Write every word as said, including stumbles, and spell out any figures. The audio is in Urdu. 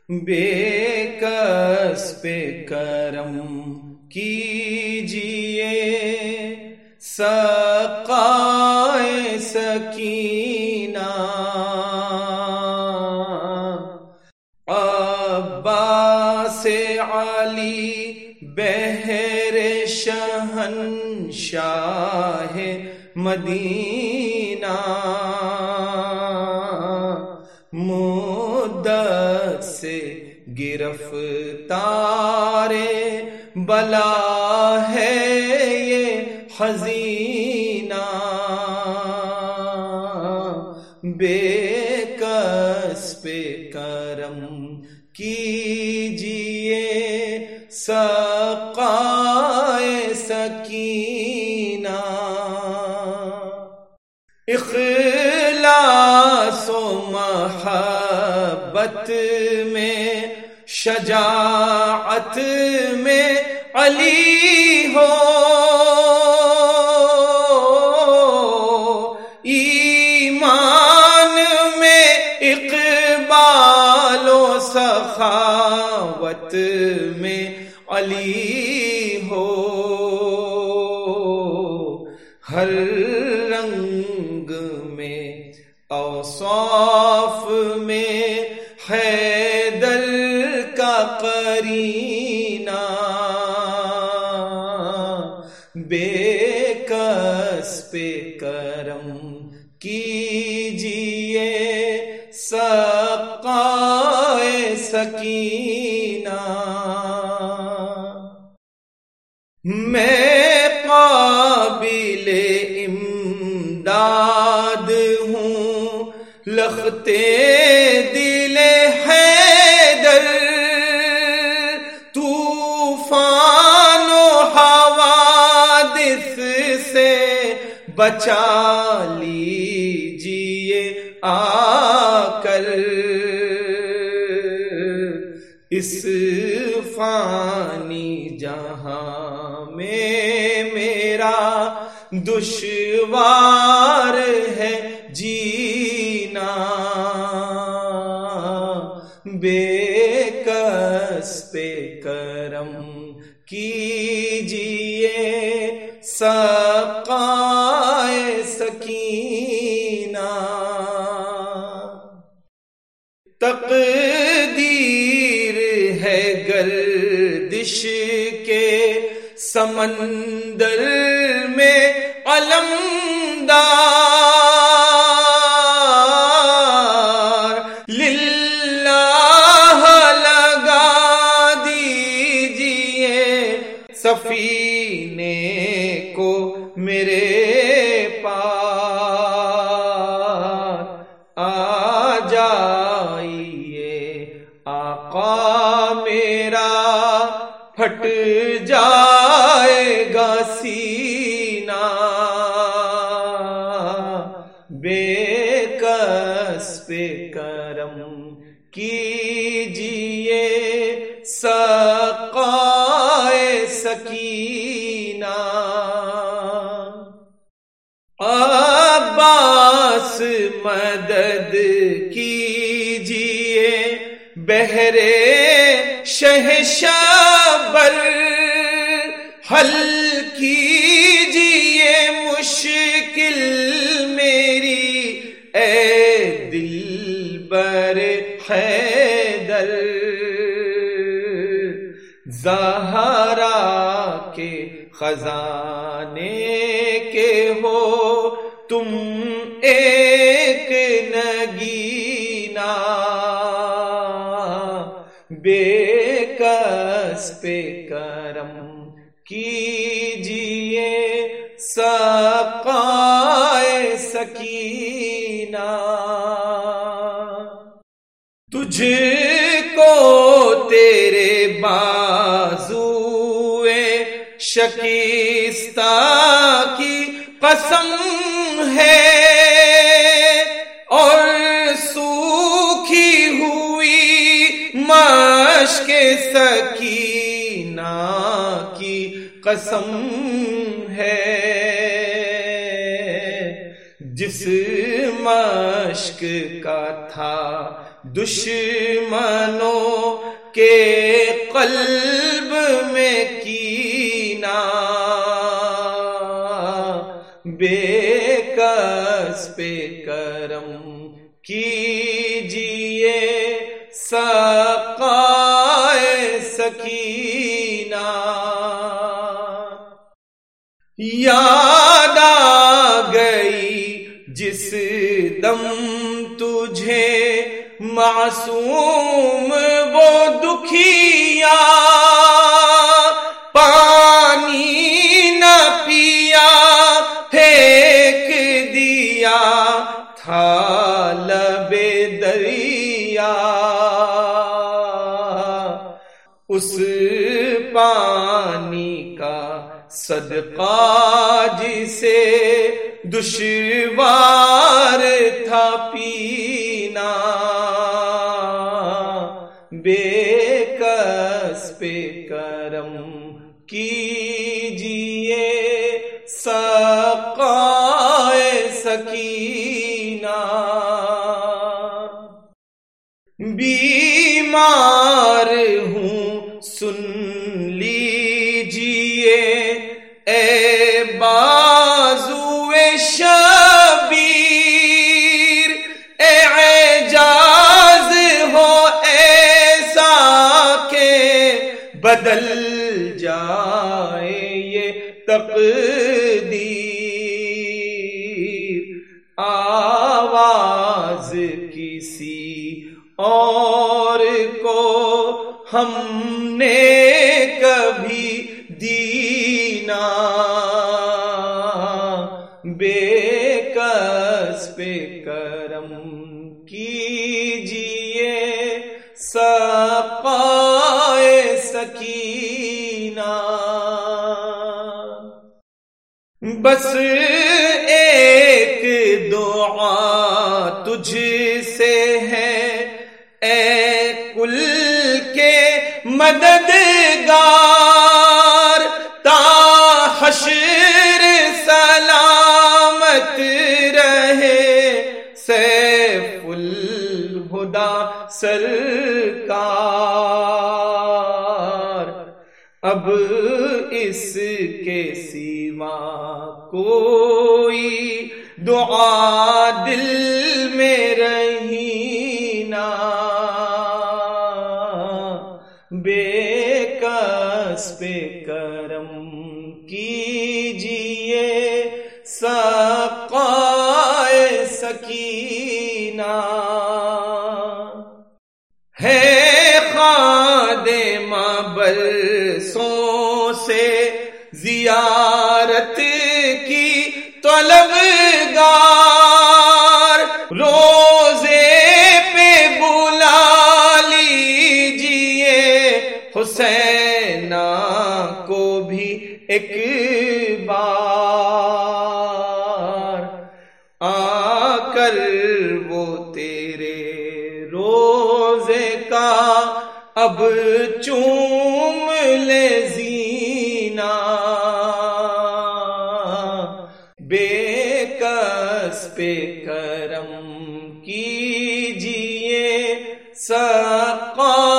بے کس پہ کرم کیجئے سقائے سکینہ، عباس علی بہر شہنشاہ مدینہ، مدت سے گرفتار بلا ہے یہ حزینہ، بے کس پہ کرم کیجئے سقائے سکینہ، اخلاص و محبت میں شجاعت میں علی ہو، ایمان میں اقبال و سخاوت میں علی ہو، ہر رنگ میں اوصاف میں حیدر کا قرینہ، بے کس پہ کرم کیجئے سقائے سکینہ، میں قابل امداد ہوں لختے دل حیدر، طوفان و حوادث سے بچا لیجئے آ کر، اس فانی جہاں میں میرا دشوار ہے جینا، بے کس پہ کرم کیجئے سقائے سکینہ، تقدیر ہے گردش کے سمندر میں علمدار، للہ لگا دیجئے سفینے کو میرے پار، آ جائیے آقا میرا پھٹ جائے گا سینہ، بے کس پہ کرم کیجئے سقائے سکینہ، عباس مدد کیجئے بہرے شہ شبر، حل کیجئے مشکل میری اے دلبر حیدر، زہرا کے خزانے کے ہو تم ایک نگینا، بے کس پہ کرم کیجئے سقائے سکینہ، تجھ کو تیرے بازوئے شکستہ کی قسم ہے، اور سوکھی ہوئی مشک سکینہ کی قسم ہے، جس مشک کا تھا دشمنوں کے قلب میں کینہ، بے کس پہ کرم کیجئے سقائے سکینہ۔ یاد آ گئی جس دم تجھے معصوم وہ دکھیا، پانی نہ پیا پھینک دیا تھا لب دریا، اس پانی کا صدقہ جسے دشوار تھا پینا، بے کس پہ کرم کیجئے سقائے سکینہ۔ بیمار ہوں سن لیجئے اے بازوئے شبیر، اعجاز ہو ایسا کہ بدل جائے یہ تقدیر، آواز کسی اور کو ہم نے کبھی دی نہ، بے کس پہ کرم کیجئے سقائے سکینہ۔ بس ایک دعا تجھ سے ہے اے کل کے مددگار، تا حشر سلامت رہے سیف الہدی سرکار، اب اس کے سوا کوئی دعا دل میں رہی نہ، بے کس پہ کرم کیجئے سقائے سکینہ۔ ہے خادمہ برسوں سے زیارت کی طلبگار، روزے پہ بلا لیجئے حسینہ کو بھی ایک بار، آ کر وہ تیرے روزے کا اب چوم لے زینہ، بے کس پہ کرم کیجئے سقائے